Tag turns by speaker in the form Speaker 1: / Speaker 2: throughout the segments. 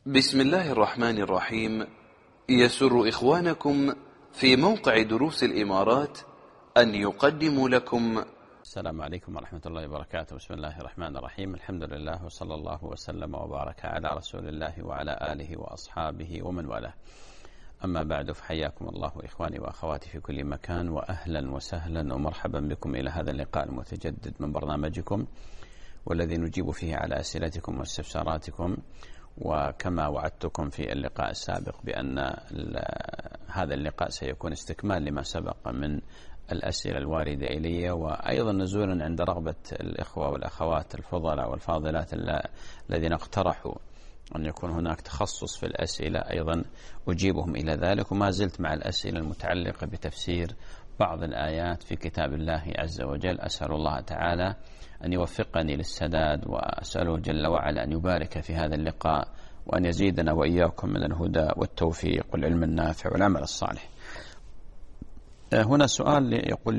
Speaker 1: بسم الله الرحمن الرحيم. يسر إخوانكم في موقع دروس الإمارات أن يقدموا لكم.
Speaker 2: السلام عليكم ورحمة الله وبركاته. بسم الله الرحمن الرحيم. الحمد لله وصلى الله وسلم وبارك على رسول الله وعلى آله وأصحابه ومن والاه. أما بعد، فحياكم الله إخواني وأخواتي في كل مكان، وأهلا وسهلا ومرحبا بكم إلى هذا اللقاء المتجدد من برنامجكم، والذي نجيب فيه على أسئلتكم واستفساراتكم. وكما وعدتكم في اللقاء السابق بأن هذا اللقاء سيكون استكمال لما سبق من الأسئلة الواردة إلي، وأيضا نزولا عند رغبة الإخوة والأخوات الفضلاء والفاضلات الذين اقترحوا أن يكون هناك تخصص في الأسئلة، أيضا أجيبهم إلى ذلك. وما زلت مع الأسئلة المتعلقة بتفسير بعض الآيات في كتاب الله عز وجل. أسأل الله تعالى أن يوفقني للسداد، وأسأله جل وعلا أن يبارك في هذا اللقاء، وأن يزيدنا وإياكم من الهدى والتوفيق والعلم النافع والعمل الصالح. هنا سؤال يقول: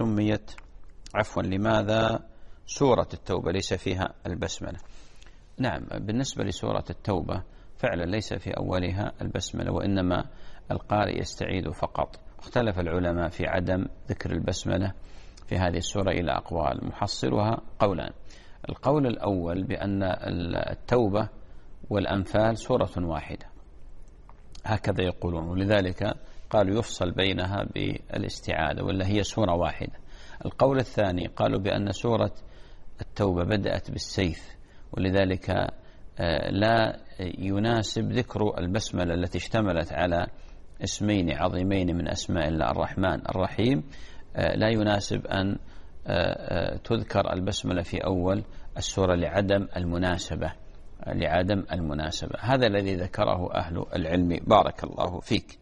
Speaker 2: لماذا سورة التوبة ليس فيها البسملة؟ نعم، بالنسبة لسورة التوبة فعلا ليس في أولها البسملة، وإنما القارئ يستعيد فقط. اختلف العلماء في عدم ذكر البسملة في هذه السورة إلى أقوال، محصلها قولان. القول الأول بأن التوبة والأنفال سورة واحدة، هكذا يقولون، ولذلك قالوا يفصل بينها بالاستعادة، ولا هي سورة واحدة. القول الثاني قالوا بأن سورة التوبة بدأت بالسيف، ولذلك لا يناسب ذكر البسملة التي اشتملت على اسمين عظيمين من أسماء الله الرحمن الرحيم. لا يناسب أن تذكر البسملة في أول السورة لعدم المناسبة. هذا الذي ذكره أهل العلم، بارك الله فيك.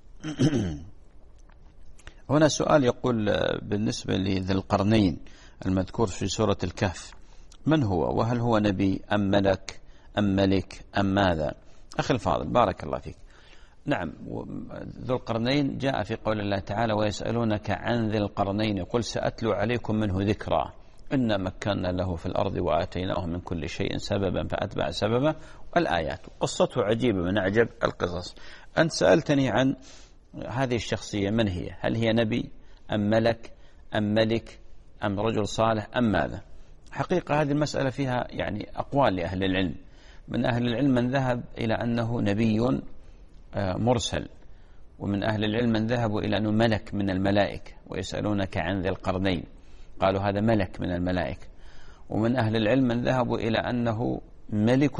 Speaker 2: هنا سؤال يقول: بالنسبة لذي القرنين المذكور في سورة الكهف، من هو؟ وهل هو نبي أم ملك أم ملك أم ماذا؟ أخي الفاضل بارك الله فيك. نعم، ذو القرنين جاء في قول الله تعالى: ويسألونك عن ذي القرنين قل سأتلو عليكم منه ذكرا إنا مكنا له في الأرض وآتيناه من كل شيء سببا فأتبع سببا. والآيات قصته عجيبة من أعجب القصص. أنت سألتني عن هذه الشخصية، من هي؟ هل هي نبي أم ملك أم ملك أم رجل صالح أم ماذا؟ حقيقة هذه المسألة فيها يعني أقوال لأهل العلم. من أهل العلم من ذهب إلى أنه نبي مرسل، ومن أهل العلم من ذهبوا إلى أنه ملك من الملائكة. ويسألونك عن ذي القرنين قالوا هذا ملك من الملائكة. ومن أهل العلم من ذهبوا إلى أنه ملك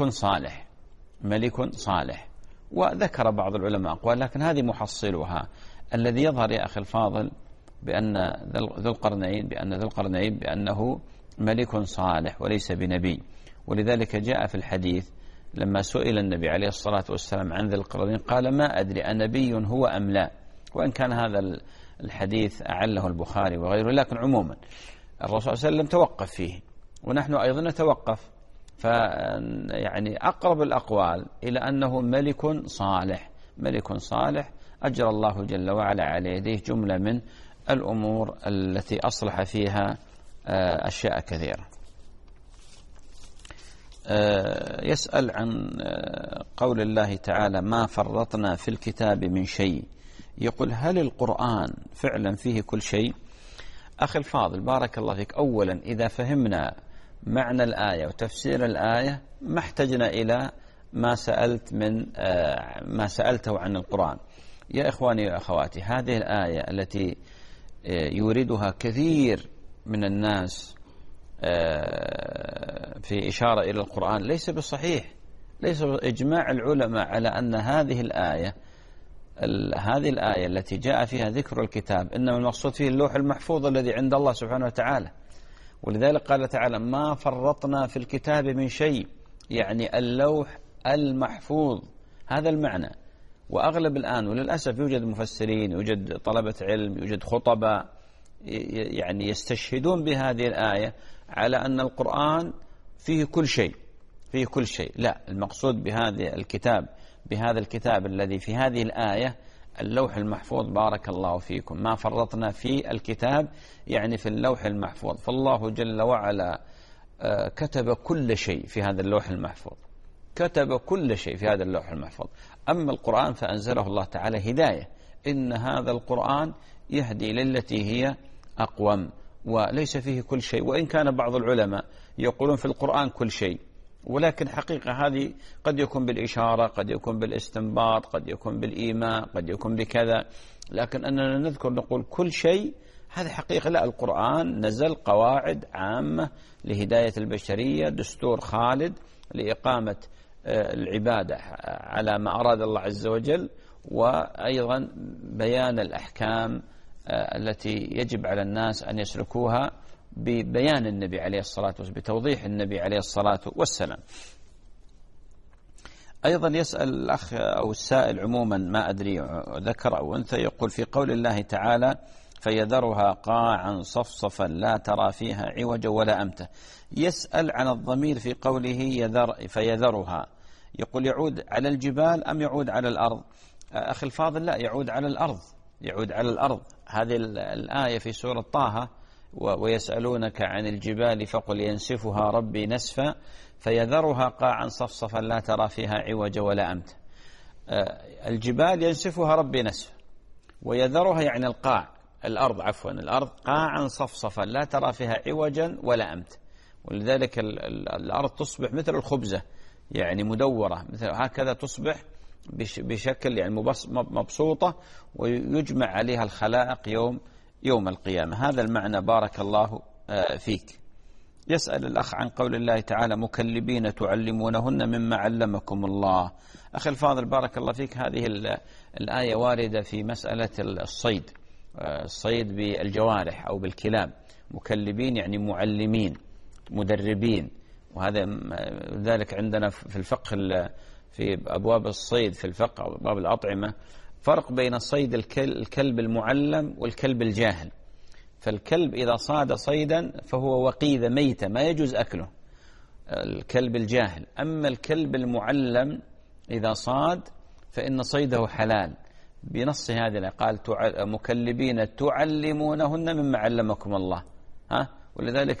Speaker 2: صالح. وذكر بعض العلماء أقوال، لكن هذه محصلها. الذي يظهر يا أخي الفاضل بأن ذو القرنين بأنه ملك صالح وليس بنبي. ولذلك جاء في الحديث لما سئل النبي عليه الصلاة والسلام عن ذي القرنين قال: ما أدري أنبي هو أم لا. وإن كان هذا الحديث أعله البخاري وغيره، لكن عموما الرسول صلى الله عليه وسلم توقف فيه، ونحن أيضا نتوقف. فيعني أقرب الأقوال إلى أنه ملك صالح أجرى الله جل وعلا على يديه جملة من الأمور التي أصلح فيها أشياء كثيرة. يسأل عن قول الله تعالى: ما فرطنا في الكتاب من شيء. يقول: هل القرآن فعلا فيه كل شيء؟ أخي الفاضل بارك الله فيك، أولا إذا فهمنا معنى الآية وتفسير الآية ما احتجنا إلى ما سألته عن القرآن. يا إخواني وأخواتي، هذه الآية التي يوردها كثير من الناس في إشارة إلى القرآن ليس بالصحيح. ليس إجماع العلماء على أن هذه الآية التي جاء فيها ذكر الكتاب إنما المقصود فيه اللوح المحفوظ الذي عند الله سبحانه وتعالى. ولذلك قال تعالى: ما فرطنا في الكتاب من شيء، يعني اللوح المحفوظ، هذا المعنى. وأغلب الآن وللأسف يوجد مفسرين، يوجد طلبة علم، يوجد خطباء يعني يستشهدون بهذه الآية على أن القرآن فيه كل شيء. لا، المقصود بهذا الكتاب الذي في هذه الآية اللوح المحفوظ. بارك الله فيكم. ما فرطنا في الكتاب يعني في اللوح المحفوظ. فالله جل وعلا كتب كل شيء في هذا اللوح المحفوظ. كتب كل شيء في هذا اللوح المحفوظ. أما القرآن فأنزله الله تعالى هداية، إن هذا القرآن يهدي للتي هي أقوم، وليس فيه كل شيء. وإن كان بعض العلماء يقولون في القرآن كل شيء، ولكن حقيقة هذه قد يكون بالإشارة، قد يكون بالاستنباط، قد يكون بالإيماء، قد يكون بكذا، لكن أننا نذكر نقول كل شيء هذا حقيقة لا. القرآن نزل قواعد عامة لهداية البشرية، دستور خالد لإقامة العبادة على ما أراد الله عز وجل، وأيضا بيان الأحكام التي يجب على الناس أن يسلكوها ببيان النبي عليه الصلاة والسلام، بتوضيح النبي عليه الصلاة والسلام. أيضا يسأل الأخ أو السائل عموما، ما أدري ذكر أو أنثى، يقول في قول الله تعالى فيذرها قاعا صفصفا لا ترى فيها عوجا ولا أمتا، يسأل عن الضمير في قوله فيذرها، يقول يعود على الجبال أم يعود على الأرض؟ أخي الفاضل لا، يعود على الأرض، يعود على الأرض. هذه الآية في سورة طه، ويسألونك عن الجبال فقل ينسفها ربي نسفا فيذرها قاعا صفصفا لا ترى فيها عوجا ولا أمتا. الجبال ينسفها ربي نسفا، ويذرها يعني القاع، الأرض عفوا، الأرض قاعا صفصفا لا ترى فيها عوجا ولا أمتا، ولذلك الأرض تصبح مثل الخبزة، يعني مدورة، مثل هكذا تصبح بشكل يعني مبسوطة، ويجمع عليها الخلائق يوم القيامة. هذا المعنى بارك الله فيك. يسأل الأخ عن قول الله تعالى مكلبين تعلمونهن مما علمكم الله. أخي الفاضل بارك الله فيك، هذه الآية واردة في مسألة الصيد بالجوارح أو بالكلاب. مكلبين يعني معلمين مدربين، وهذا ذلك عندنا في الفقه في أبواب الصيد في الفقه أو أبواب الأطعمة فرق بين صيد الكلب المعلم والكلب الجاهل. فالكلب إذا صاد صيدا فهو وقيذة ميتة ما يجوز أكله، الكلب الجاهل. أما الكلب المعلم إذا صاد فإن صيده حلال بنص هذه الآية، قال مكلبين تعلمونهن مما علمكم الله. ولذلك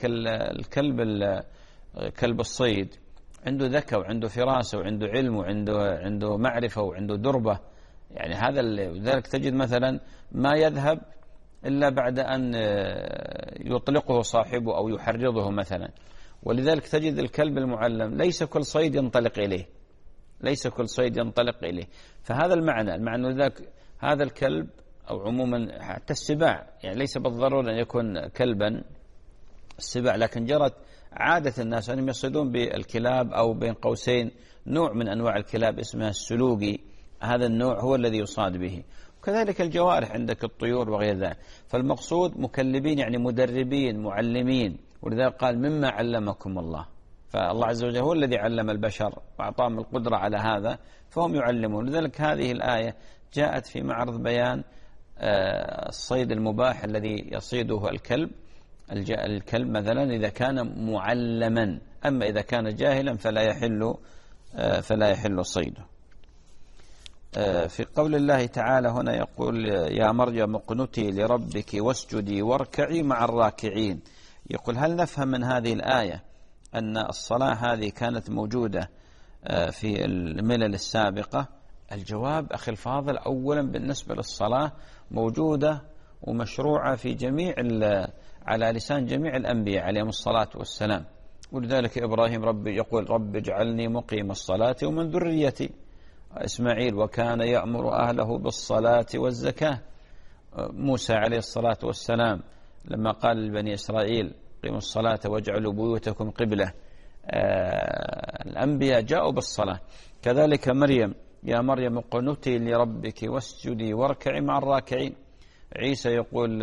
Speaker 2: كلب الصيد عنده ذكاء وعنده فراسة وعنده علم وعنده معرفة وعنده دربة، يعني هذا لذلك تجد مثلا ما يذهب إلا بعد أن يطلقه صاحبه أو يحرضه مثلا. ولذلك تجد الكلب المعلم ليس كل صيد ينطلق إليه، ليس كل صيد ينطلق إليه. فهذا المعنى لذلك هذا الكلب أو عموما حتى السباع، يعني ليس بالضرورة أن يكون كلبا السباع، لكن جرت عادة الناس أنهم يصيدون بالكلاب أو بين قوسين نوع من أنواع الكلاب اسمها السلوقي، هذا النوع هو الذي يصاد به. وكذلك الجوارح عندك الطيور وغير ذلك. فالمقصود مكلبين يعني مدربين معلمين، ولذلك قال مما علمكم الله، فالله عز وجل هو الذي علم البشر وأعطاهم القدرة على هذا فهم يعلمون. لذلك هذه الآية جاءت في معرض بيان الصيد المباح الذي يصيده الكلب مثلا إذا كان معلما، أما إذا كان جاهلا فلا يحل صيده. في قول الله تعالى هنا يقول يا مريم اقنتي لربك واسجدي واركعي مع الراكعين. يقول هل نفهم من هذه الآية أن الصلاة هذه كانت موجودة في الملل السابقة؟ الجواب أخي الفاضل أولا بالنسبة للصلاة موجودة ومشروعة في على لسان جميع الأنبياء عليهم الصلاة والسلام. ولذلك إبراهيم يقول رب اجعلني مقيم الصلاة ومن ذريتي. إسماعيل وكان يأمر أهله بالصلاة والزكاة. موسى عليه الصلاة والسلام لما قال لبني إسرائيل قيموا الصلاة واجعلوا بيوتكم قبلة، الأنبياء جاءوا بالصلاة. كذلك مريم يا مريم اقنتي لربك واسجدي واركعي مع الراكعين. عيسى يقول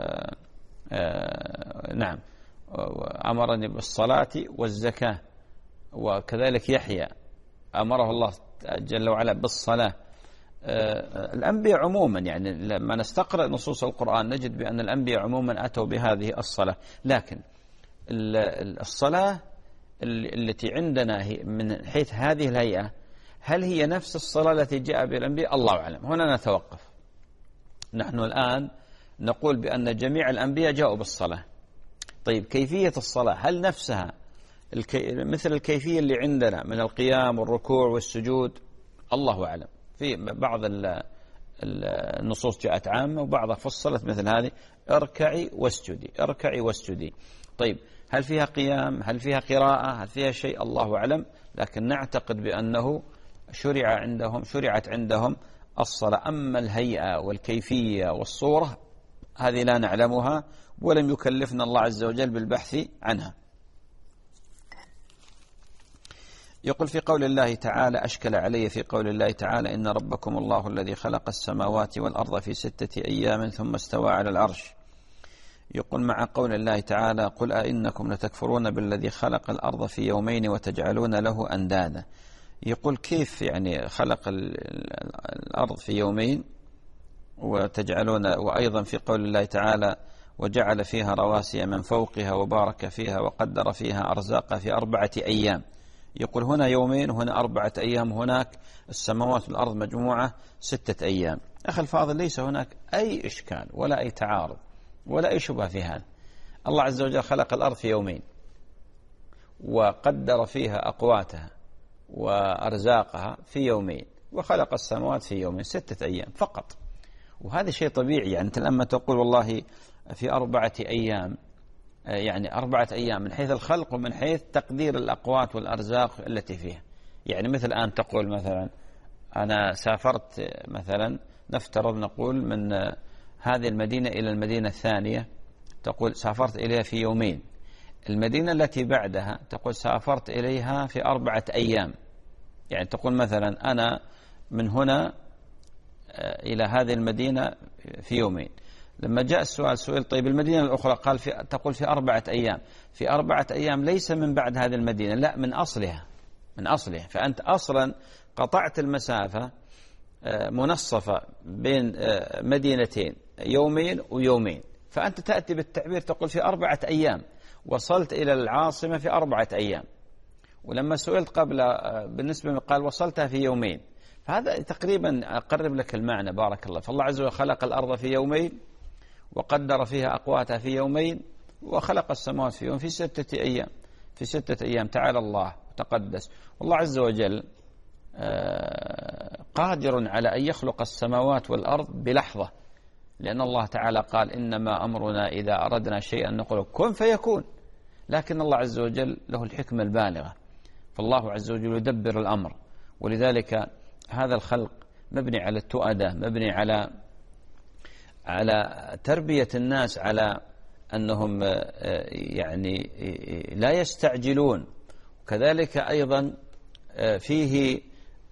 Speaker 2: نعم أمرني بالصلاة والزكاة. وكذلك يحيى أمره الله جل وعلا بالصلاة. الأنبياء عموما يعني لما نستقرأ نصوص القرآن نجد بأن الأنبياء عموما أتوا بهذه الصلاة. لكن الصلاة التي عندنا من حيث هذه الهيئة هل هي نفس الصلاة التي جاء بها الأنبياء؟ الله أعلم. هنا نتوقف. نحن الآن نقول بأن جميع الأنبياء جاءوا بالصلاة. طيب كيفية الصلاة هل نفسها مثل الكيفية اللي عندنا من القيام والركوع والسجود الله أعلم. في بعض النصوص جاءت عامة وبعضها فصلت مثل هذه: اركعي واسجدي، اركعي واسجدي. طيب هل فيها قيام؟ هل فيها قراءة؟ هل فيها شيء؟ الله أعلم. لكن نعتقد بأنه شرعت عندهم الصلاة. أما الهيئة والكيفية والصورة هذه لا نعلمها، ولم يكلفنا الله عز وجل بالبحث عنها. يقول في قول الله تعالى: أشكل علي في قول الله تعالى: إن ربكم الله الذي خلق السماوات والأرض في 6 أيام ثم استوى على العرش. يقول مع قول الله تعالى: قل أئنكم لتكفرون بالذي خلق الأرض في يومين وتجعلون له أندادا. يقول كيف يعني خلق الأرض في يومين وتجعلون، وأيضا في قول الله تعالى: وجعل فيها رواسي من فوقها وبارك فيها وقدر فيها أرزاقها في 4 أيام. يقول هنا يومين وهنا 4 أيام، هناك السماوات والأرض مجموعة 6 أيام. أخي الفاضل، ليس هناك أي إشكال ولا أي تعارض ولا أي شبهة في هذا. الله عز وجل خلق الأرض في يومين وقدر فيها أقواتها وأرزاقها في يومين، وخلق السماوات في يومين، 6 أيام فقط. وهذا شيء طبيعي. يعني أنت لما تقول والله في 4 أيام، يعني 4 أيام من حيث الخلق ومن حيث تقدير الأقوات والأرزاق التي فيها. يعني مثل الآن تقول مثلا أنا سافرت مثلا، نفترض نقول من هذه المدينة إلى المدينة الثانية، تقول سافرت إليها في يومين. المدينة التي بعدها تقول سافرت إليها في 4 أيام. يعني تقول مثلا أنا من هنا إلى هذه المدينة في يومين. لما جاء السؤال سئل طيب المدينة الأخرى، قال تقول في 4 أيام. في 4 أيام ليس من بعد هذه المدينة، لا، من أصلها. فأنت أصلا قطعت المسافة منصفة بين مدينتين، يومين ويومين. فأنت تأتي بالتعبير تقول في 4 أيام وصلت إلى العاصمة في 4 أيام. ولما سئلت قبل بالنسبة قال وصلتها في يومين. فهذا تقريبا أقرب لك المعنى. بارك الله. فالله عز وجل خلق الأرض في يومين وقدر فيها أقواتها في يومين، وخلق السماوات في يوم، في 6 أيام. في 6 أيام. تعالى الله وتقدس. والله عز وجل قادر على أن يخلق السماوات والأرض بلحظة، لأن الله تعالى قال إنما أمرنا إذا أردنا شيئا نقول كن فيكون. لكن الله عز وجل له الحكمة البالغة، فالله عز وجل يدبر الأمر. ولذلك هذا الخلق مبني على التؤدة، مبني على تربية الناس على أنهم يعني لا يستعجلون. وكذلك أيضا فيه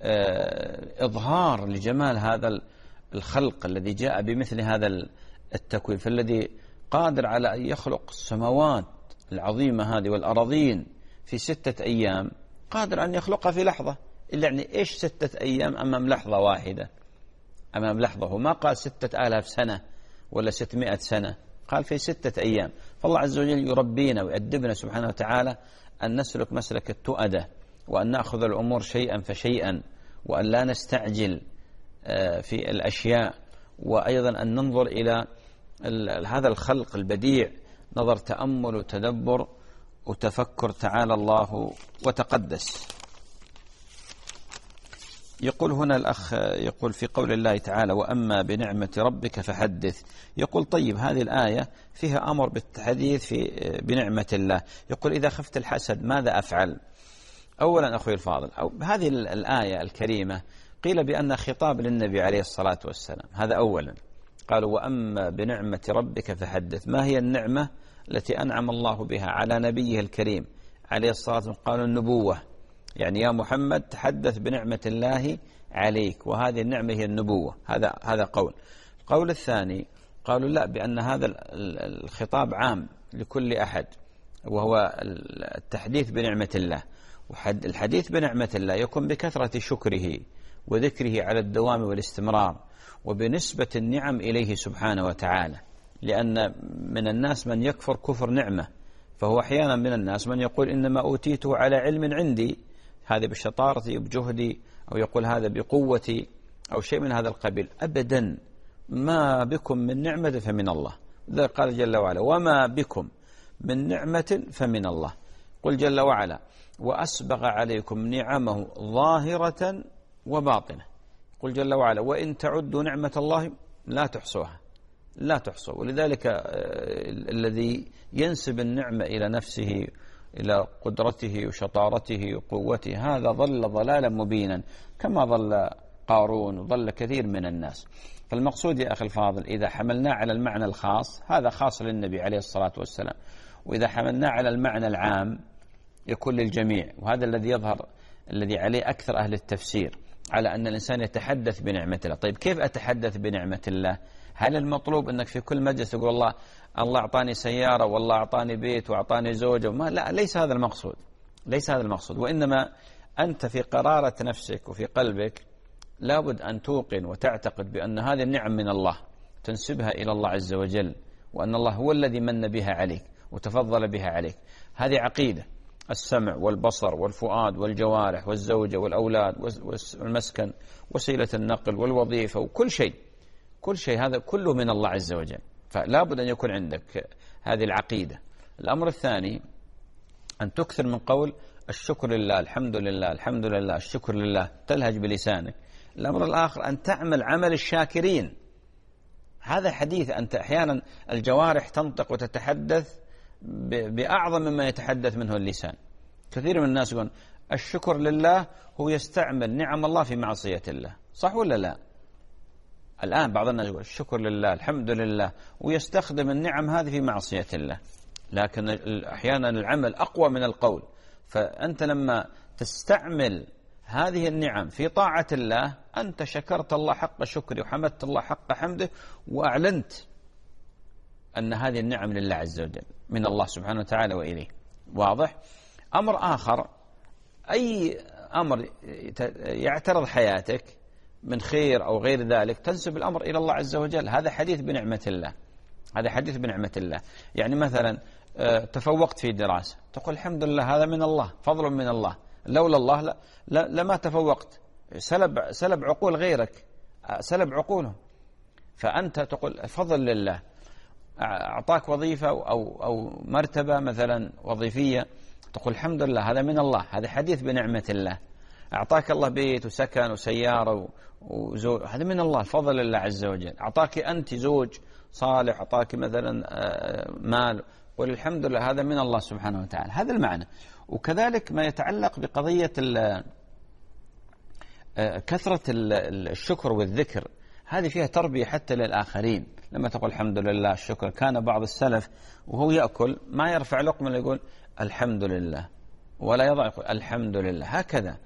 Speaker 2: إظهار لجمال هذا الخلق الذي جاء بمثل هذا التكوين. فالذي قادر على أن يخلق السماوات العظيمة هذه والأراضين في 6 أيام قادر أن يخلقها في لحظة. إلا يعني إيش 6 أيام أمام لحظة واحدة؟ أمام لحظة. وما قال 6000 سنة ولا 600 سنة، قال في 6 أيام. فالله عز وجل يربينا ويؤدبنا سبحانه وتعالى أن نسلك مسلك التؤدة، وأن نأخذ الأمور شيئا فشيئا، وأن لا نستعجل في الأشياء، وأيضا أن ننظر إلى هذا الخلق البديع نظر تأمل وتدبر وتفكر. تعالى الله وتقدس. يقول هنا الأخ، يقول في قول الله تعالى وأما بنعمة ربك فحدث. يقول طيب هذه الآية فيها أمر بالتحديث بنعمة الله. يقول إذا خفت الحسد ماذا أفعل؟ أولا أخوي الفاضل، هذه الآية الكريمة قيل بأن خطاب للنبي عليه الصلاة والسلام. هذا أولا. قالوا وأما بنعمة ربك فحدث. ما هي النعمة التي أنعم الله بها على نبيه الكريم عليه الصلاة والسلام؟ قالوا النبوة. يعني يا محمد تحدث بنعمة الله عليك، وهذه النعمة هي النبوة. هذا قول. القول الثاني قالوا لا، بأن هذا الخطاب عام لكل أحد، وهو التحديث بنعمة الله. والحديث بنعمة الله يكون بكثرة شكره وذكره على الدوام والاستمرار، وبنسبة النعم إليه سبحانه وتعالى. لأن من الناس من يكفر كفر نعمة، فهو أحيانا من الناس من يقول إنما أوتيته على علم عندي، هذا بشطارتي وبجهدي، أو يقول هذا بقوتي أو شيء من هذا القبيل. أبدا، ما بكم من نعمة فمن الله. ذلك قال جل وعلا وما بكم من نعمة فمن الله. يقول جل وعلا وأسبغ عليكم نعمه ظاهرة وباطنة. يقول جل وعلا وإن تعدوا نعمة الله لا تحصوها، لا تحصوا. ولذلك الذي ينسب النعمة إلى نفسه، إلى قدرته وشطارته وقوته، هذا ضل ضلالا مبينا كما ضل قارون وضل كثير من الناس. فالمقصود يا أخي الفاضل إذا حملناه على المعنى الخاص هذا خاص للنبي عليه الصلاة والسلام، وإذا حملناه على المعنى العام يكون للجميع. وهذا الذي يظهر، الذي عليه أكثر أهل التفسير، على أن الإنسان يتحدث بنعمة الله. طيب كيف أتحدث بنعمة الله؟ هل المطلوب أنك في كل مجلس تقول الله أعطاني سيارة والله أعطاني بيت وأعطاني زوجة؟ لا، ليس هذا المقصود، ليس هذا المقصود. وإنما أنت في قرارة نفسك وفي قلبك لابد أن توقن وتعتقد بأن هذه النعم من الله، تنسبها إلى الله عز وجل، وأن الله هو الذي من بها عليك وتفضل بها عليك. هذه عقيدة. السمع والبصر والفؤاد والجوارح والزوجة والأولاد والمسكن وسيلة النقل والوظيفة وكل شيء، كل شيء هذا كله من الله عز وجل. فلا بد أن يكون عندك هذه العقيدة. الأمر الثاني أن تكثر من قول الشكر لله، الحمد لله، الحمد لله، الشكر لله، تلهج بلسانك. الأمر الآخر أن تعمل عمل الشاكرين. هذا حديث، أنت أحيانا الجوارح تنطق وتتحدث بأعظم مما يتحدث منه اللسان. كثير من الناس يقول الشكر لله هو يستعمل نعم الله في معصية الله، صح ولا لا؟ الآن بعض الناس يقول الشكر لله، الحمد لله، ويستخدم النعم هذه في معصية الله. لكن أحيانا العمل أقوى من القول. فأنت لما تستعمل هذه النعم في طاعة الله أنت شكرت الله حق شكره وحمدت الله حق حمده، وأعلنت أن هذه النعم لله عز وجل من الله سبحانه وتعالى وإليه. واضح؟ أمر آخر، أي أمر يعترض حياتك من خير أو غير ذلك تنسب الأمر إلى الله عز وجل. هذا حديث بنعمة الله، هذا حديث بنعمة الله. يعني مثلا تفوقت في دراسة، تقول الحمد لله هذا من الله، فضل من الله، لولا الله لما تفوقت. سلب عقول غيرك، سلب عقولهم، فأنت تقول الفضل لله. أعطاك وظيفة أو مرتبة مثلا وظيفية، تقول الحمد لله هذا من الله، هذا حديث بنعمة الله. أعطاك الله بيت وسكن وسيارة وزوج، هذا من الله، فضل لله عز وجل. أعطاك أنت زوج صالح، أعطاك مثلا مال، قل الحمد لله هذا من الله سبحانه وتعالى. هذا المعنى. وكذلك ما يتعلق بقضية كثرة الشكر والذكر، هذه فيها تربية حتى للآخرين. لما تقول الحمد لله الشكر، كان بعض السلف وهو يأكل ما يرفع لقمة يقول الحمد لله، ولا يضع يقول الحمد لله. هكذا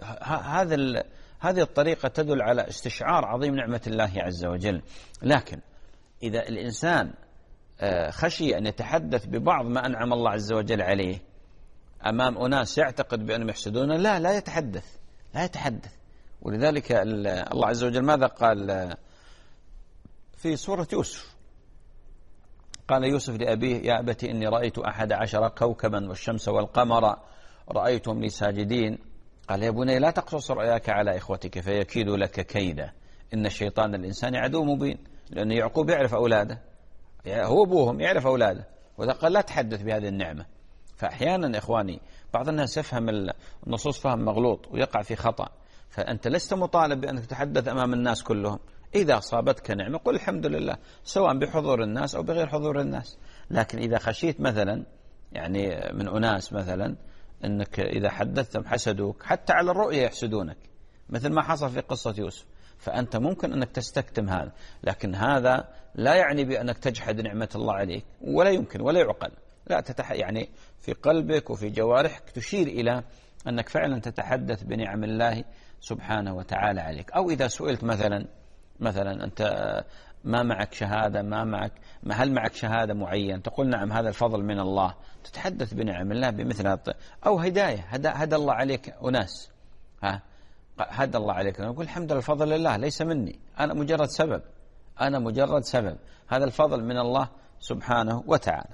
Speaker 2: هذه الطريقة تدل على استشعار عظيم نعمة الله عز وجل. لكن إذا الإنسان خشي أن يتحدث ببعض ما أنعم الله عز وجل عليه أمام أناس يعتقد بأنهم يحسدونه، لا يتحدث، لا يتحدث. ولذلك الله عز وجل ماذا قال في سورة يوسف؟ قال يوسف لأبيه يا أبت إني رأيت 11 كوكبا والشمس والقمر رأيتهم لي ساجدين. قال يا بني لا تقصص رؤياك على إخوتك فيكيدوا لك كيدا إن الشيطان الإنسان عدو مبين. لأن يعقوب يعرف أولاده، هو أبوهم يعرف أولاده، وقال لا تحدث بهذه النعمة. فأحيانا إخواني بعض الناس يفهم النصوص فهم مغلوط ويقع في خطأ. فأنت لست مطالب بأنك تتحدث أمام الناس كلهم. إذا أصابتك نعمة قل الحمد لله، سواء بحضور الناس أو بغير حضور الناس. لكن إذا خشيت مثلا يعني من أناس مثلا أنك إذا حدثتهم حسدوك، حتى على الرؤية يحسدونك مثل ما حصل في قصة يوسف، فأنت ممكن أنك تستكتم هذا. لكن هذا لا يعني بأنك تجحد نعمة الله عليك، ولا يمكن ولا يعقل. لا يعني في قلبك وفي جوارحك تشير إلى أنك فعلا تتحدث بنعم الله سبحانه وتعالى عليك. أو إذا سئلت مثلا أنت ما معك شهادة، هل معك شهادة معين، تقول نعم هذا الفضل من الله، تتحدث بنعم الله بمثل هذا. أو هداية، هدى الله عليك أناس، هدى الله عليك، نقول الحمد لله الفضل لله ليس مني، أنا مجرد سبب، هذا الفضل من الله سبحانه وتعالى.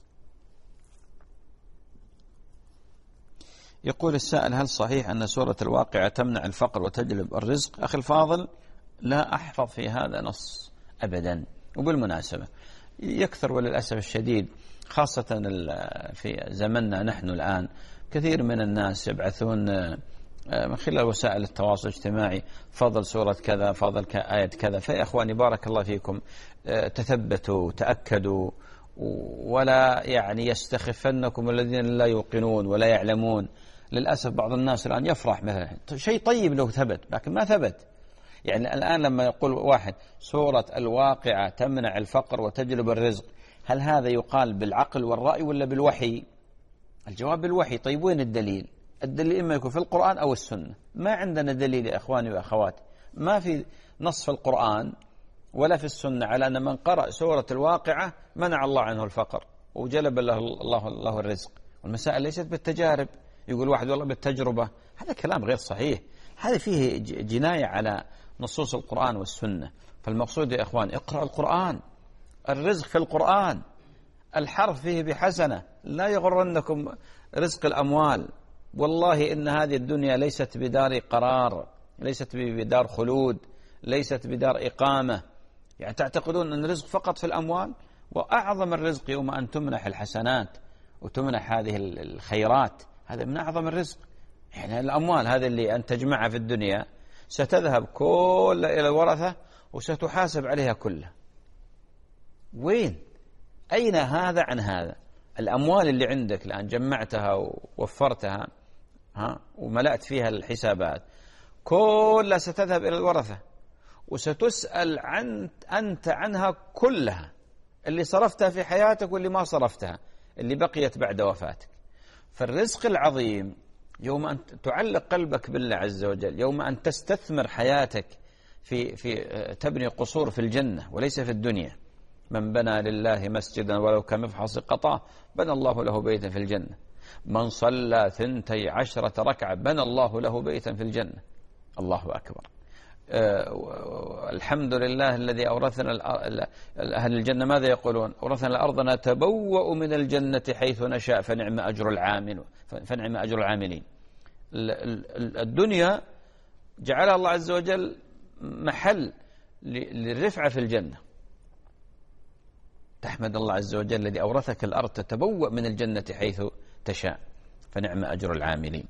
Speaker 2: يقول السائل هل صحيح أن سورة الواقعة تمنع الفقر وتجلب الرزق؟ أخي الفاضل لا أحفظ في هذا نص أبدا. وبالمناسبة يكثر وللأسف الشديد خاصة في زمننا نحن الآن كثير من الناس يبعثون من خلال وسائل التواصل الاجتماعي فضل سورة كذا، فضل آية كذا. فيا أخواني بارك الله فيكم تثبتوا تأكدوا، ولا يعني يستخفنكم الذين لا يوقنون ولا يعلمون. للأسف بعض الناس الآن يفرح مثلا شيء طيب لو ثبت، لكن ما ثبت. يعني الآن لما يقول واحد سورة الواقعة تمنع الفقر وتجلب الرزق، هل هذا يقال بالعقل والرأي ولا بالوحي؟ الجواب بالوحي. طيب وين الدليل؟ الدليل إما يكون في القرآن أو السنة. ما عندنا دليل يا أخواني وأخواتي، ما في نص في القرآن ولا في السنة على أن من قرأ سورة الواقعة منع الله عنه الفقر وجلب الله الرزق. والمسائل ليست بالتجارب. يقول واحد والله بالتجربة، هذا كلام غير صحيح، هذا فيه جناية على نصوص القرآن والسنة. فالمقصود يا إخوان اقرأ القرآن، الرزق في القرآن، الحرف فيه بحسنة، لا يغرنكم رزق الأموال. والله إن هذه الدنيا ليست بدار قرار، ليست بدار خلود، ليست بدار إقامة. يعني تعتقدون أن الرزق فقط في الأموال؟ وأعظم الرزق يوم أن تمنح الحسنات وتمنح هذه الخيرات، هذا من أعظم الرزق. يعني الأموال هذه اللي أن تجمعها في الدنيا ستذهب كلها إلى الورثة وستحاسب عليها كلها. وين؟ أين هذا عن هذا؟ الأموال اللي عندك الآن جمعتها ووفرتها وملأت فيها الحسابات كلها ستذهب إلى الورثة، وستسأل أنت عنها كلها، اللي صرفتها في حياتك واللي ما صرفتها، اللي بقيت بعد وفاتك. فالرزق العظيم يوم أن تعلق قلبك بالله عز وجل، يوم أن تستثمر حياتك في تبني قصور في الجنة وليس في الدنيا. من بنى لله مسجدا ولو كمفحص قطاه بنى الله له بيتا في الجنة. من صلى 12 ركعة بنى الله له بيتا في الجنة. الله أكبر. الحمد لله الذي أورثنا أهل الجنة ماذا يقولون؟ أورثنا الأرض نتبوأ من الجنة حيث نشاء فنعم أجر العاملين. الدنيا جعلها الله عز وجل محل للرفعة في الجنة. تحمد الله عز وجل الذي أورثك الأرض تتبوأ من الجنة حيث تشاء فنعم أجر العاملين.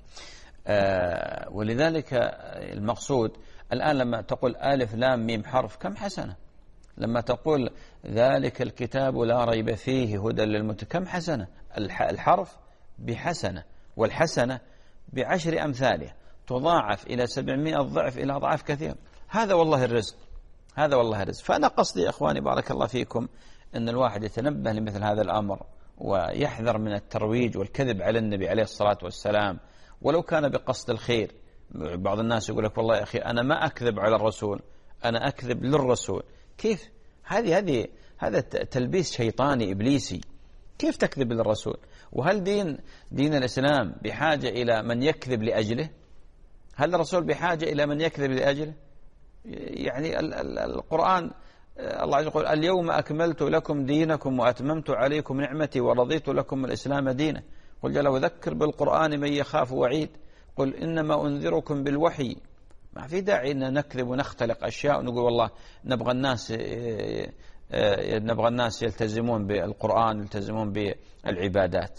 Speaker 2: ولذلك المقصود الآن لما تقول ألف لام ميم حرف كم حسنة؟ لما تقول ذلك الكتاب لا ريب فيه هدى للمتقين كم حسنة؟ الحرف بحسنة، والحسنة ب10 أمثالها تضاعف إلى 700 ضعف إلى أضعاف كثير. هذا والله الرزق، هذا والله الرزق. فأنا قصدي يا إخواني بارك الله فيكم أن الواحد يتنبه لمثل هذا الأمر ويحذر من الترويج والكذب على النبي عليه الصلاة والسلام ولو كان بقصد الخير. بعض الناس يقول لك والله يا أخي أنا ما أكذب على الرسول، أنا أكذب للرسول. كيف؟ هذا تلبيس شيطاني إبليسي. كيف تكذب للرسول؟ وهل دين الإسلام بحاجة إلى من يكذب لأجله؟ هل الرسول بحاجة إلى من يكذب لأجله؟ يعني القرآن الله عز وجل يقول اليوم أكملت لكم دينكم وأتممت عليكم نعمتي ورضيت لكم الإسلام دينا. قل جل وذكر بالقرآن من يخاف وعيد. قل إنما أنذركم بالوحي. ما في داعي أن نكذب ونختلق أشياء ونقول والله نبغى الناس يلتزمون بالقرآن يلتزمون بالعبادات.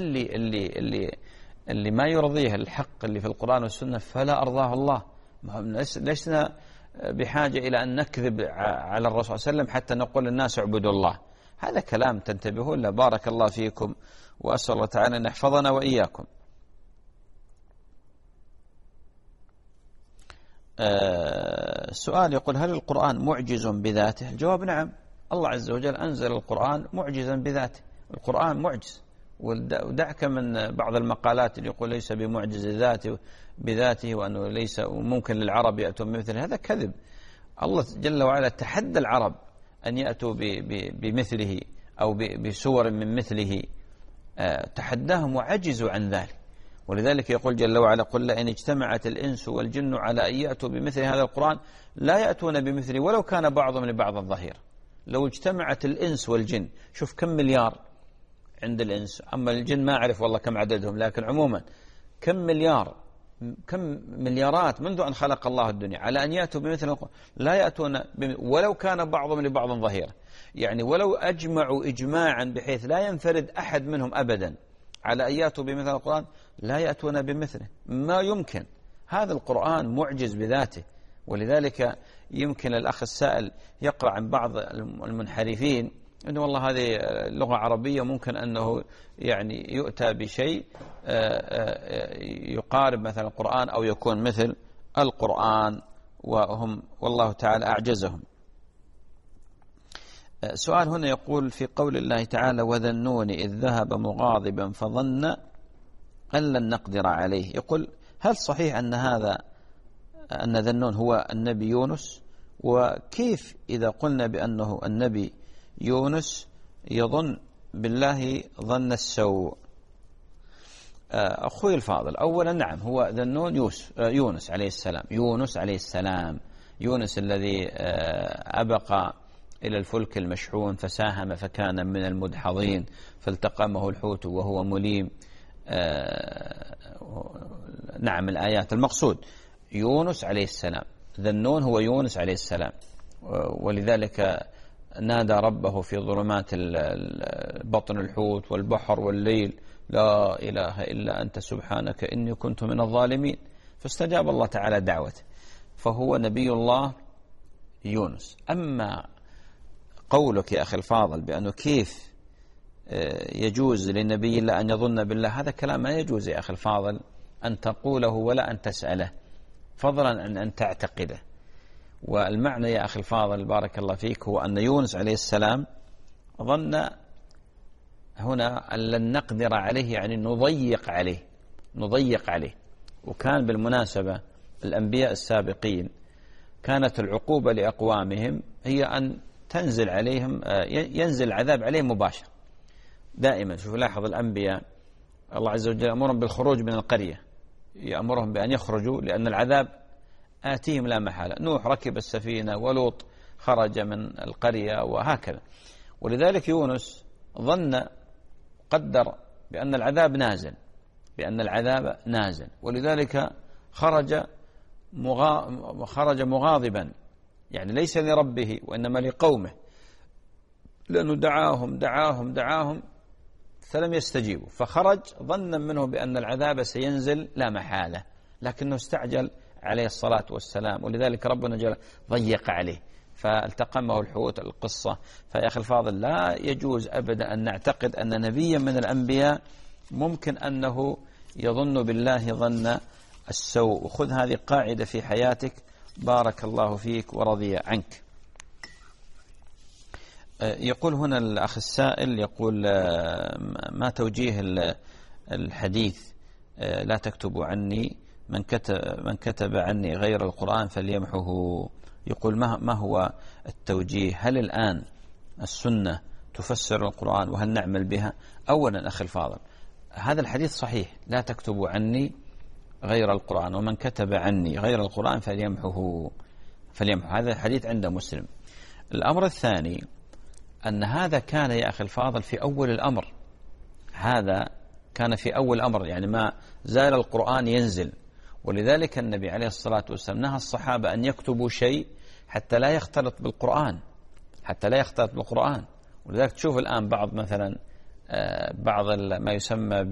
Speaker 2: اللي ما يرضيه الحق اللي في القرآن والسنة فلا أرضاه الله. لسنا بحاجة إلى أن نكذب على الرسول صلى الله عليه وسلم حتى نقول للناس اعبدوا الله. هذا كلام تنتبهون له. بارك الله فيكم وأسأل الله تعالى أن يحفظنا وإياكم. السؤال يقول هل القرآن معجز بذاته؟ الجواب نعم. الله عز وجل أنزل القرآن معجزا بذاته. القرآن معجز. ودعك من بعض المقالات اللي يقول ليس بمعجز بذاته وأنه ليس ممكن للعرب يأتوا بمثله. هذا كذب. الله جل وعلا تحدى العرب أن يأتوا بمثله أو بسور من مثله، تحداهم وعجزوا عن ذلك. ولذلك يقول جل وعلا قل لئن اجتمعت الإنس والجن على أن يأتوا بمثل هذا القرآن لا يأتون بمثله ولو كان بعضهم لبعض ظهير. لو اجتمعت الإنس والجن، شوف كم مليار عند الإنس، أما الجن ما أعرف والله كم عددهم، لكن عموما كم مليار كم مليارات منذ أن خلق الله الدنيا على أن يأتوا بمثل القرآن، لا يأتون ولو كان بعضهم لبعض ظهيرا، يعني ولو أجمعوا إجماعا بحيث لا ينفرد أحد منهم أبدا على أن يأتوا بمثل القرآن لا يأتون بمثله، ما يمكن. هذا القرآن معجز بذاته. ولذلك يمكن الأخ السائل يقرأ عن بعض المنحرفين أنه والله هذه لغة عربية ممكن أنه يعني يؤتى بشيء يقارب مثلا القرآن أو يكون مثل القرآن، وهم والله تعالى أعجزهم. سؤال هنا يقول في قول الله تعالى وذا النون إذ ذهب مغاضبا فظن أن لن نقدر عليه، يقول هل صحيح أن ذا النون هو النبي يونس؟ وكيف إذا قلنا بأنه النبي يونس يظن بالله ظن السوء؟ أخوي الفاضل، أولا نعم هو ذا النون يونس عليه السلام، يونس الذي أبق إلى الفلك المشحون فساهم فكان من المدحضين فالتقمه الحوت وهو مليم. نعم الآيات المقصود يونس عليه السلام، ذا النون هو يونس عليه السلام، ولذلك نادى ربه في ظلمات بطن الحوت والبحر والليل لا إله إلا أنت سبحانك إني كنت من الظالمين، فاستجاب الله تعالى دعوته، فهو نبي الله يونس. أما قولك يا أخي الفاضل بأنه كيف يجوز للنبي الله أن يظن بالله، هذا كلام ما يجوز يا أخي الفاضل أن تقوله ولا أن تسأله، فضلا عن أن تعتقده. والمعنى يا أخي الفاضل بارك الله فيك هو أن يونس عليه السلام ظن هنا أن لن نقدر عليه، يعني نضيق عليه. وكان بالمناسبة الأنبياء السابقين كانت العقوبة لأقوامهم هي أن تنزل عليهم ينزل العذاب عليهم مباشر دائما. شوف لاحظ الأنبياء الله عز وجل يأمرهم بالخروج من القرية، يأمرهم بأن يخرجوا لأن العذاب آتيهم لا محالة. نوح ركب السفينة ولوط خرج من القرية وهكذا. ولذلك يونس قدر بأن العذاب نازل، ولذلك خرج مغاضبا، يعني ليس لربه وإنما لقومه، لأنه دعاهم فلم يستجيبوا، فخرج ظنا منه بأن العذاب سينزل لا محالة، لكنه استعجل عليه الصلاة والسلام، ولذلك ربنا جل ضيق عليه فالتقمه الحوت القصة. فيا أخي الفاضل لا يجوز أبدا أن نعتقد أن نبيا من الأنبياء ممكن أنه يظن بالله ظن السوء. وخذ هذه قاعدة في حياتك بارك الله فيك ورضي عنك. يقول هنا الأخ السائل يقول ما توجيه الحديث لا تكتبوا عني من كتب عني غير القرآن فليمحه؟ يقول ما هو التوجيه؟ هل الآن السنة تفسر القرآن وهل نعمل بها؟ أولا أخي الفاضل هذا الحديث صحيح، لا تكتبوا عني غير القرآن ومن كتب عني غير القرآن فليمحه. هذا الحديث عند مسلم. الأمر الثاني أن هذا كان يا أخي الفاضل في أول الأمر، يعني ما زال القرآن ينزل، ولذلك النبي عليه الصلاة والسلام نهى الصحابة أن يكتبوا شيء حتى لا يختلط بالقرآن، ولذلك تشوف الآن بعض ما يسمى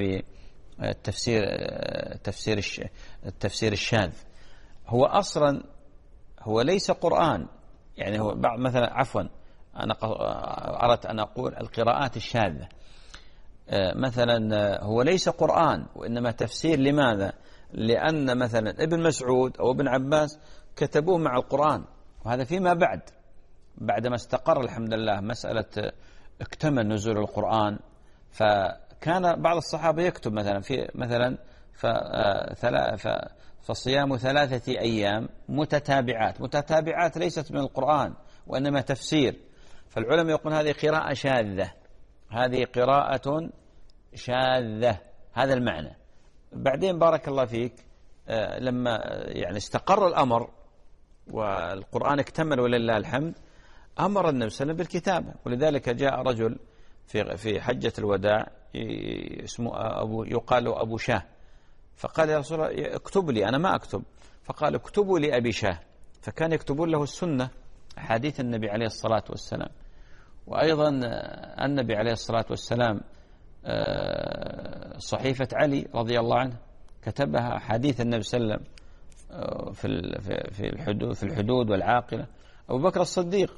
Speaker 2: بالتفسير الشاذ، هو أصلا هو ليس قرآن، يعني هو بعض أنا أردت أن أقول القراءات الشاذة مثلا هو ليس قرآن وإنما تفسير. لماذا؟ لأن مثلا ابن مسعود أو ابن عباس كتبوه مع القرآن، وهذا فيما بعدما استقر الحمد لله مسألة اكتمل نزول القرآن، فكان بعض الصحابة يكتب فصيام 3 أيام متتابعات ليست من القرآن وإنما تفسير. فالعلماء يقول هذه قراءة شاذة، هذا المعنى. بعدين بارك الله فيك لما يعني استقر الأمر والقرآن اكتمل ولله الحمد، أمر النبي صلى الله عليه وسلم بالكتابة. ولذلك جاء رجل في حجة الوداع اسمه يقال له أبو شاه، فقال يا رسول الله اكتب لي، أنا ما أكتب. فقال اكتبوا لأبي شاه، فكان يكتبون له السنة، أحاديث النبي عليه الصلاة والسلام. وأيضا النبي عليه الصلاة والسلام صحيفة علي رضي الله عنه كتبها أحاديث النبي صلى الله عليه وسلم في الحدود والعاقلة. أبو بكر الصديق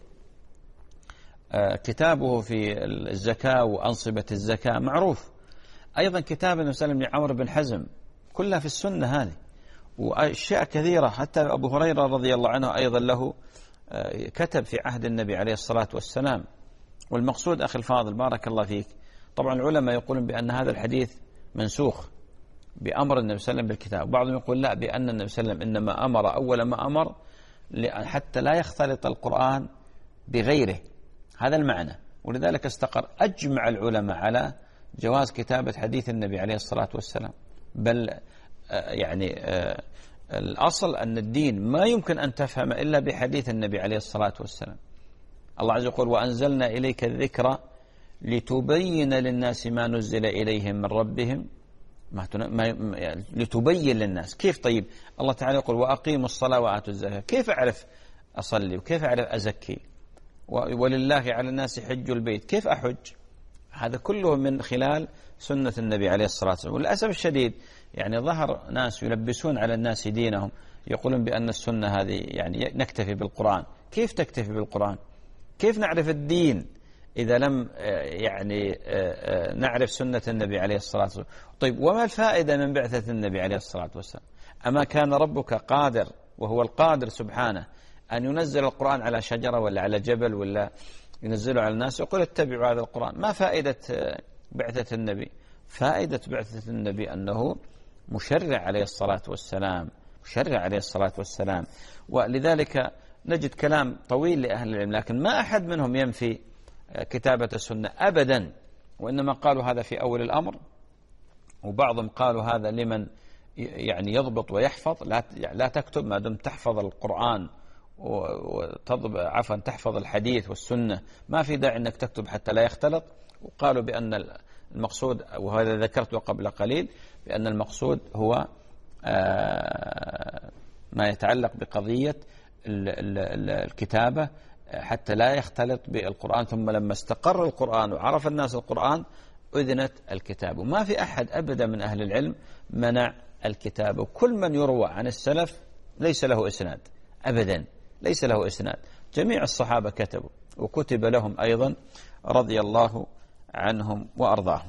Speaker 2: كتابه في الزكاة وأنصبة الزكاة معروف. أيضا كتاب النبي صلى الله عليه وسلم لعمر بن حزم كلها في السنة هذه، وأشياء كثيرة. حتى أبو هريرة رضي الله عنه أيضا له كتب في عهد النبي عليه الصلاة والسلام. والمقصود أخي الفاضل بارك الله فيك، طبعا العلماء يقولون بأن هذا الحديث منسوخ بأمر النبي صلى الله عليه وسلم بالكتاب، بعضهم يقول لا، بأن النبي صلى الله عليه وسلم إنما أمر أول ما أمر حتى لا يختلط القرآن بغيره، هذا المعنى. ولذلك استقر أجمع العلماء على جواز كتابة حديث النبي عليه الصلاة والسلام. بل يعني الأصل أن الدين ما يمكن أن تفهم إلا بحديث النبي عليه الصلاة والسلام. الله عز وجل يقول وأنزلنا إليك الذكر لتبين للناس ما نزل إليهم من ربهم، لتبين للناس. كيف؟ طيب الله تعالى يقول وأقيموا الصلاة وآتوا الزكاة، كيف أعرف أصلي وكيف أعرف أزكي؟ ولله على الناس حج البيت، كيف أحج؟ هذا كله من خلال سنة النبي عليه الصلاة والسلام. وللأسف الشديد يعني ظهر ناس يلبسون على الناس دينهم، يقولون بأن السنة هذه يعني نكتفي بالقرآن. كيف تكتفي بالقرآن؟ كيف نعرف الدين إذا لم يعني نعرف سنة النبي عليه الصلاة والسلام؟ طيب وما الفائدة من بعثة النبي عليه الصلاة والسلام؟ أما كان ربك قادر، وهو القادر سبحانه، أن ينزل القرآن على شجرة ولا على جبل ولا ينزله على الناس يقول اتبعوا هذا القرآن؟ ما فائدة بعثة النبي؟ فائدة بعثة النبي أنه مشرع عليه الصلاة والسلام، مشرع عليه الصلاة والسلام. ولذلك نجد كلام طويل لأهل العلم، لكن ما أحد منهم ينفي كتابة السنة أبدا، وإنما قالوا هذا في أول الأمر، وبعضهم قالوا هذا لمن يعني يضبط ويحفظ، لا تكتب ما دمت تحفظ القرآن تحفظ الحديث والسنة، ما في داعي أنك تكتب حتى لا يختلط. وقالوا بأن المقصود، وهذا ذكرته قبل قليل، بأن المقصود هو ما يتعلق بقضية الكتابة حتى لا يختلط بالقرآن. ثم لما استقر القرآن وعرف الناس القرآن أذنت الكتاب. وما في أحد أبدا من أهل العلم منع الكتاب، وكل من يروى عن السلف ليس له إسناد أبدا، ليس له إسناد. جميع الصحابة كتبوا وكتب لهم أيضا رضي الله عنهم وأرضاهم.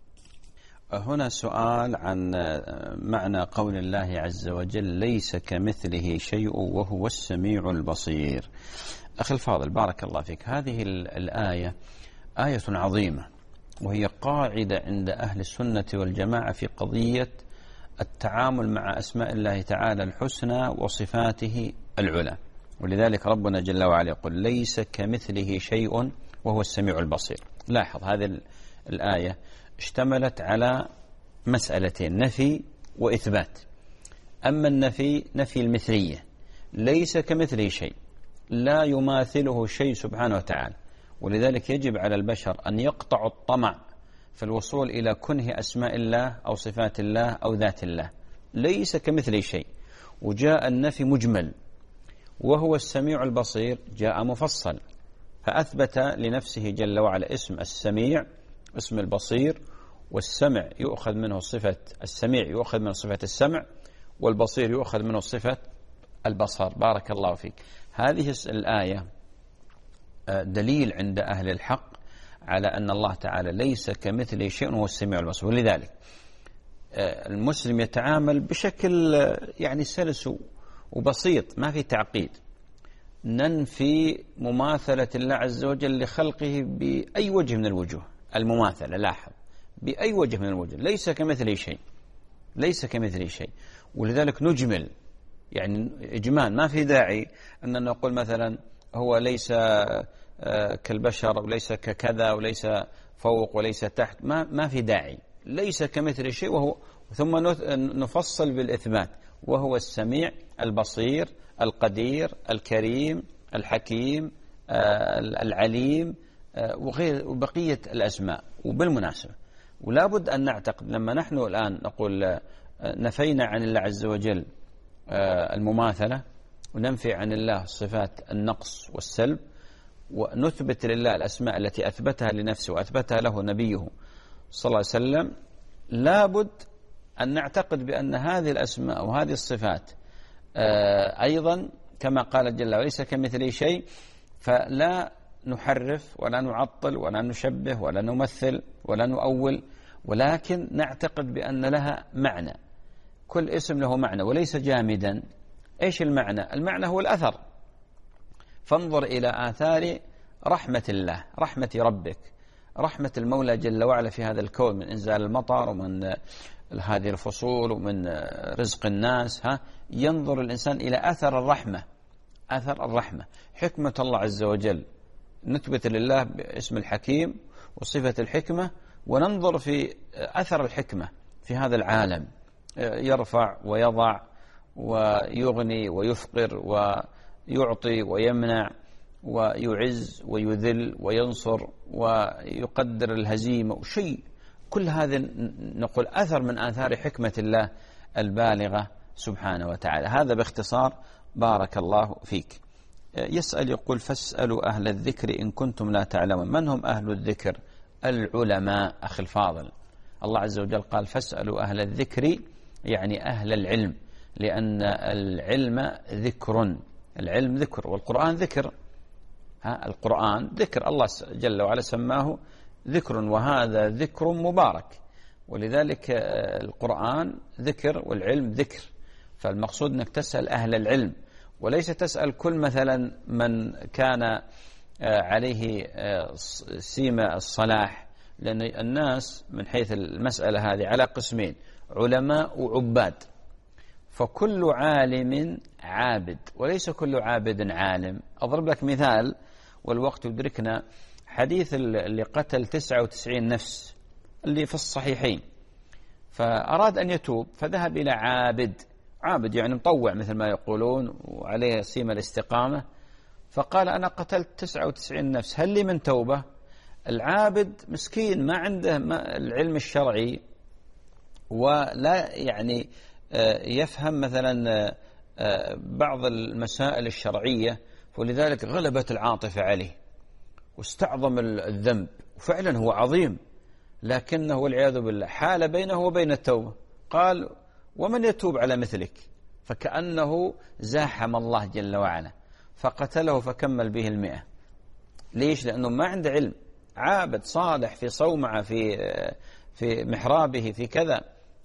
Speaker 2: هنا سؤال عن معنى قول الله عز وجل ليس كمثله شيء وهو السميع البصير. أخي الفاضل بارك الله فيك، هذه الآية آية عظيمة، وهي قاعدة عند أهل السنة والجماعة في قضية التعامل مع أسماء الله تعالى الحسنى وصفاته العلى. ولذلك ربنا جل وعلا يقول ليس كمثله شيء وهو السميع البصير. لاحظ هذه الآية اشتملت على مسألتين، نفي وإثبات. أما النفي نفي المثلية، ليس كمثله شيء، لا يماثله شيء سبحانه وتعالى. ولذلك يجب على البشر أن يقطعوا الطمع في الوصول إلى كنه أسماء الله أو صفات الله أو ذات الله. ليس كمثله شيء، وجاء النفي مجمل، وهو السميع البصير جاء مفصل، فأثبت لنفسه جل وعلا اسم السميع، اسم البصير. والسمع يؤخذ منه صفة السميع، يؤخذ منه صفة السمع، والبصير يؤخذ منه صفة البصر. بارك الله فيك. هذه الآية دليل عند أهل الحق على أن الله تعالى ليس كمثله شيء وهو السميع البصير. ولذلك المسلم يتعامل بشكل يعني سلس وبسيط، ما في تعقيد. ننفي مماثلة الله عز وجل لخلقه بأي وجه من الوجوه. المماثلة، لاحظ، بأي وجه من الوجوه، ليس كمثله شيء، ليس كمثله شيء. ولذلك نجمل، يعني إجمال، ما في داعي أن نقول مثلا هو ليس كالبشر وليس ككذا وليس فوق وليس تحت، ما في داعي. ليس كمثل شيء، وهو ثم نفصل بالإثبات، وهو السميع البصير القدير الكريم الحكيم العليم وبقية الأسماء. وبالمناسبة ولا بد أن نعتقد لما نحن الآن نقول نفينا عن الله عز وجل المماثلة، وننفي عن الله صفات النقص والسلب، ونثبت لله الأسماء التي أثبتها لنفسه وأثبتها له نبيه صلى الله عليه وسلم، لابد أن نعتقد بأن هذه الأسماء وهذه الصفات أيضا كما قال جل وعلا ليس كمثله شيء، فلا نحرف ولا نعطل ولا نشبه ولا نمثل ولا نؤول، ولكن نعتقد بأن لها معنى، كل اسم له معنى وليس جامدا. إيش المعنى؟ المعنى هو الأثر. فانظر إلى آثار رحمة الله، رحمة ربك، رحمة المولى جل وعلا في هذا الكون، من إنزال المطر ومن هذه الفصول ومن رزق الناس. ينظر الإنسان إلى أثر الرحمة، أثر الرحمة، حكمة الله عز وجل. نثبت لله باسم الحكيم وصفة الحكمة، وننظر في أثر الحكمة في هذا العالم، يرفع ويضع ويغني ويفقر ويعطي ويمنع ويعز ويذل وينصر ويقدر الهزيمة شيء. كل هذا نقول أثر من آثار حكمة الله البالغة سبحانه وتعالى. هذا باختصار. بارك الله فيك. يسأل يقول فاسألوا أهل الذكر إن كنتم لا تعلمون. من هم أهل الذكر؟ العلماء أخي الفاضل. الله عز وجل قال فاسألوا أهل الذكر، يعني أهل العلم، لأن العلم ذكر، العلم ذكر والقرآن ذكر. القرآن ذكر، الله جل وعلا سماه ذكر، وهذا ذكر مبارك، ولذلك القرآن ذكر والعلم ذكر. فالمقصود أنك تسأل أهل العلم، وليس تسأل كل مثلا من كان عليه سيمة الصلاح، لأن الناس من حيث المسألة هذه على قسمين، علماء وعباد. فكل عالم عابد وليس كل عابد عالم. أضرب لك مثال والوقت يدركنا، حديث اللي قتل 99 نفس اللي في الصحيحين، فأراد أن يتوب فذهب إلى عابد، عابد يعني مطوع مثل ما يقولون وعليه سيمة الاستقامة، فقال أنا قتلت 99 نفس، هل لي من توبة؟ العابد مسكين ما عنده العلم الشرعي، ولا يعني يفهم مثلا بعض المسائل الشرعية، ولذلك غلبت العاطفة عليه واستعظم الذنب، وفعلا هو عظيم، لكنه والعياذ بالله حال بينه وبين التوبة. قال ومن يتوب على مثلك؟ فكأنه زاحم الله جل وعلا فقتله فكمل به 100. ليش؟ لأنه ما عنده علم. عابد صالح في صومعة في محرابه في كذا.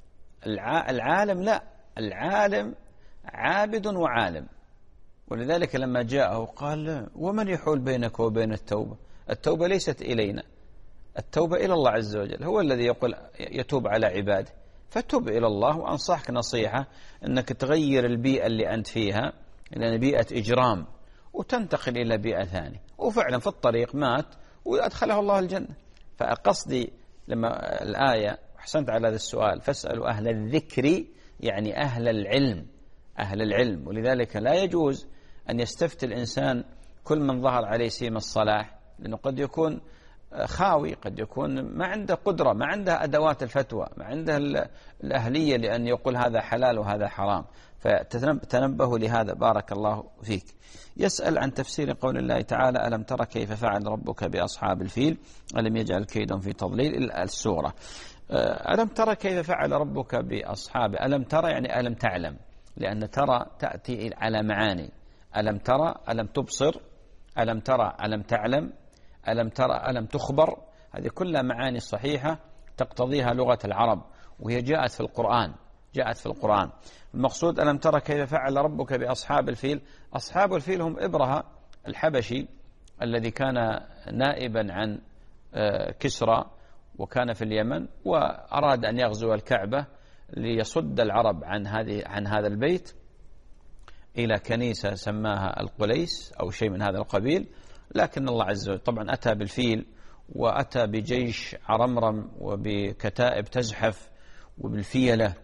Speaker 2: العالم لا، العالم عابد وعالم. ولذلك لما جاءه قال ومن يحول بينك وبين التوبة؟ التوبة ليست إلينا، التوبة إلى الله عز وجل، هو الذي يقول يتوب على عباده. فتوب إلى الله، وأنصحك نصيحة أنك تغير البيئة اللي أنت فيها، لأن بيئة إجرام، وتنتقل إلى بيئة ثانية. وفعلا في الطريق مات وأدخله الله الجنة. فقصدي لما الآية، أحسنت على هذا السؤال، فاسألوا أهل الذكر يعني أهل العلم، أهل العلم. ولذلك لا يجوز أن يستفتي الإنسان كل من ظهر عليه سيم الصلاح، لأنه قد يكون خاوي، قد يكون ما عنده قدرة، ما عنده أدوات الفتوى، ما عنده الأهلية لأن يقول هذا حلال وهذا حرام. فتنبهوا لهذا. بارك الله فيك. يسأل عن تفسير قول الله تعالى ألم ترى كيف فعل ربك بأصحاب الفيل ألم يجعل كيدهم في تضليل. السورة ألم ترى كيف فعل ربك بأصحاب، ألم ترى يعني ألم تعلم، لأن ترى تأتي على معاني. ألم ترى ألم تبصر، ألم ترى ألم تعلم، ألم ترى ألم تخبر. هذه كلها معاني صحيحة تقتضيها لغة العرب، وهي جاءت في القرآن، جاءت في القرآن. المقصود ألم ترى كيف فعل ربك بأصحاب الفيل. أصحاب الفيل هم إبرهة الحبشي الذي كان نائبا عن كسرى، وكان في اليمن، وأراد أن يغزو الكعبة ليصد العرب عن هذا البيت إلى كنيسة سماها القليس أو شيء من هذا القبيل. لكن الله عز وجل طبعا أتى بالفيل، وأتى بجيش عرمرم وبكتائب تزحف وبالفيلة،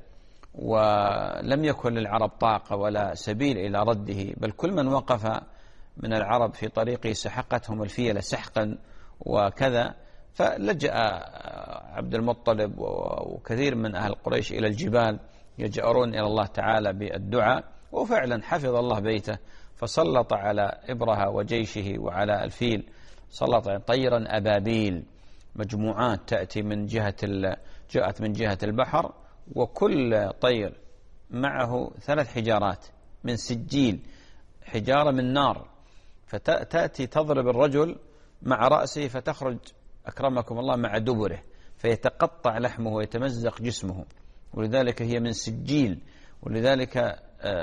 Speaker 2: ولم يكن للعرب طاقة ولا سبيل إلى رده، بل كل من وقف من العرب في طريقه سحقتهم الفيلة سحقا وكذا. فلجأ عبد المطلب وكثير من أهل قريش إلى الجبال يجأرون إلى الله تعالى بالدعاء. وفعلا حفظ الله بيته، فسلط على إبرهة وجيشه وعلى الفيل سلط طيرا أبابيل، مجموعات تأتي جاءت من جهة البحر، وكل طير معه 3 حجارات من سجيل، حجارة من نار، فتأتي تضرب الرجل مع رأسه فتخرج أكرمكم الله مع دبره، فيتقطع لحمه ويتمزق جسمه، ولذلك هي من سجيل. ولذلك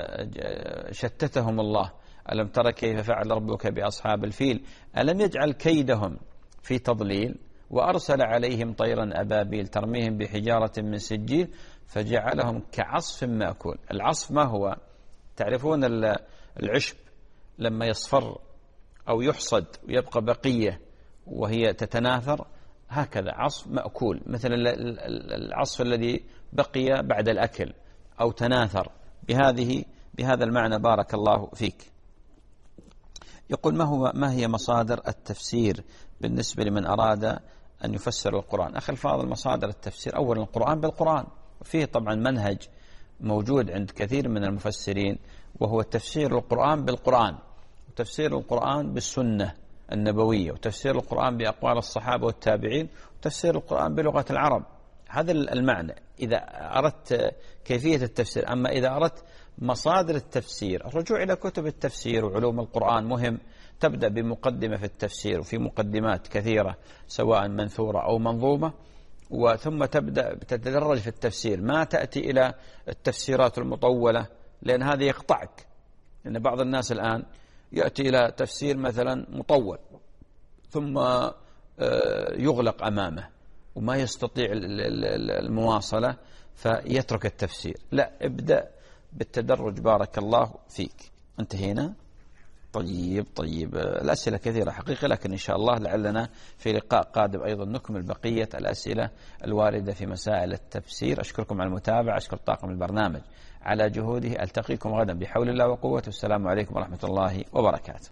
Speaker 2: شتتهم الله. ألم تر كيف فعل ربك بأصحاب الفيل ألم يجعل كيدهم في تضليل وأرسل عليهم طيرا أبابيل ترميهم بحجارة من سجيل فجعلهم كعصف مأكول. العصف ما هو؟ تعرفون العشب لما يصفر أو يحصد ويبقى بقية وهي تتناثر، هكذا عصف مأكول، مثل العصف الذي بقي بعد الأكل أو تناثر، بهذا المعنى. بارك الله فيك. يقول ما هي مصادر التفسير بالنسبة لمن أراد أن يفسر القرآن؟ أخي الفاضل، مصادر التفسير أولا القرآن بالقرآن، وفيه طبعا منهج موجود عند كثير من المفسرين، وهو تفسير القرآن بالقرآن، وتفسير القرآن بالسنة النبوية، وتفسير القرآن بأقوال الصحابة والتابعين، وتفسير القرآن بلغة العرب. هذا المعنى إذا أردت كيفية التفسير. أما إذا أردت مصادر التفسير، الرجوع إلى كتب التفسير وعلوم القرآن مهم. تبدأ بمقدمة في التفسير، وفي مقدمات كثيرة سواء منثورة أو منظومة، وثم تتدرج في التفسير، ما تأتي إلى التفسيرات المطولة، لأن هذا يقطعك. لأن بعض الناس الآن يأتي إلى تفسير مثلا مطول ثم يغلق أمامه وما يستطيع المواصلة فيترك التفسير. لا، ابدأ بالتدرج. بارك الله فيك. انتهينا. طيب الأسئلة كثيرة حقيقة، لكن إن شاء الله لعلنا في لقاء قادم أيضا نكمل بقية الأسئلة الواردة في مسائل التفسير. أشكركم على المتابعة، أشكر طاقم البرنامج على جهوده. ألتقيكم غدا بحول الله وقوته. السلام عليكم ورحمة الله وبركاته.